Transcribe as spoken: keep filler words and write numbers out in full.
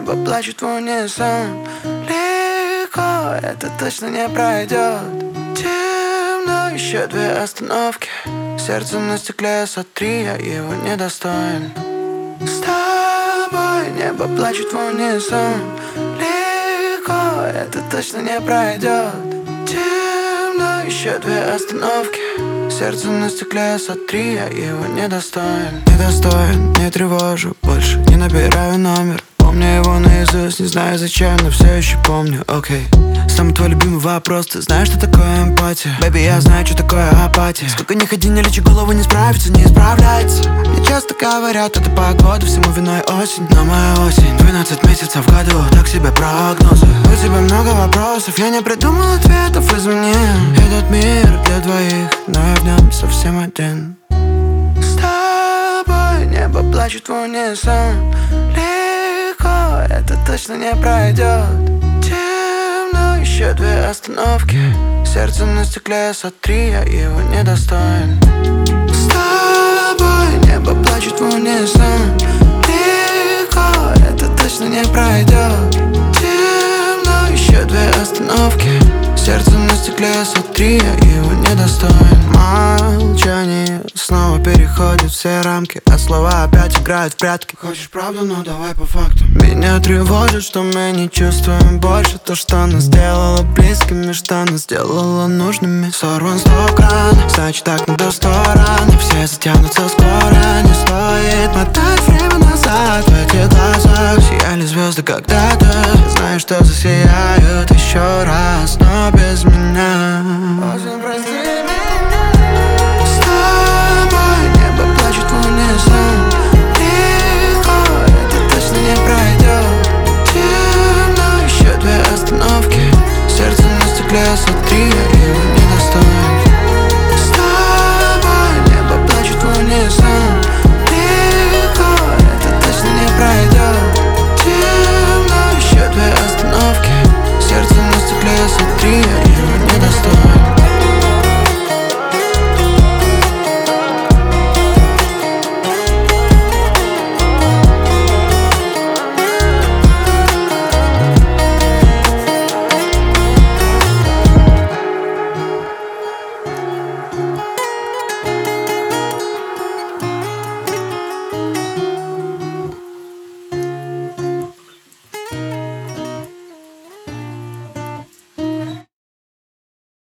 небо плачет в унисон. Легко, это точно не пройдет. Темно, еще две остановки. Сердце на стекле, сотри, я его недостоин. С тобой небо плачет в унисон. Легко, это точно не пройдет. Темно, еще две остановки. Сердце на стекле, сотри, я его недостоин. Недостоин, не тревожу больше, не набираю номер. Помню его наизусть, не знаю зачем, но все еще помню, окей okay. Самый твой любимый вопрос, ты знаешь, что такое эмпатия? Бэби, я знаю, что такое апатия. Сколько ни ходи, не лечи голову, не справится, не исправляется. Мне часто говорят, это погода, всему виной осень. Но моя осень, двенадцать месяцев в году, так себе прогнозы. У тебя много вопросов, я не придумал ответов, извини. Этот мир для двоих, но я в нем совсем один. С тобой небо плачет в унисон. Легко, это точно не пройдет. Темно, еще две остановки. Сердце на стекле, сотри, я его недостоин. С тобой небо плачет в унисон. Легко, это точно не пройдет. Темно, еще две остановки. Сердце на стекле, сотри, я его недостоин. Молчание снова переходит все рамки, а слова опять играют в прятки. Хочешь правду, ну давай по факту. Меня тревожит, что мы не чувствуем больше. То, что нас сделало близкими, что нас сделало нужными. Сорван сто кран, значит так надо сто ран. Все затянутся скоро, не стоит мотать время назад. В этих глазах сияли звезды когда-то. Знаю, что засияют еще раз, но без меня. Очень прости.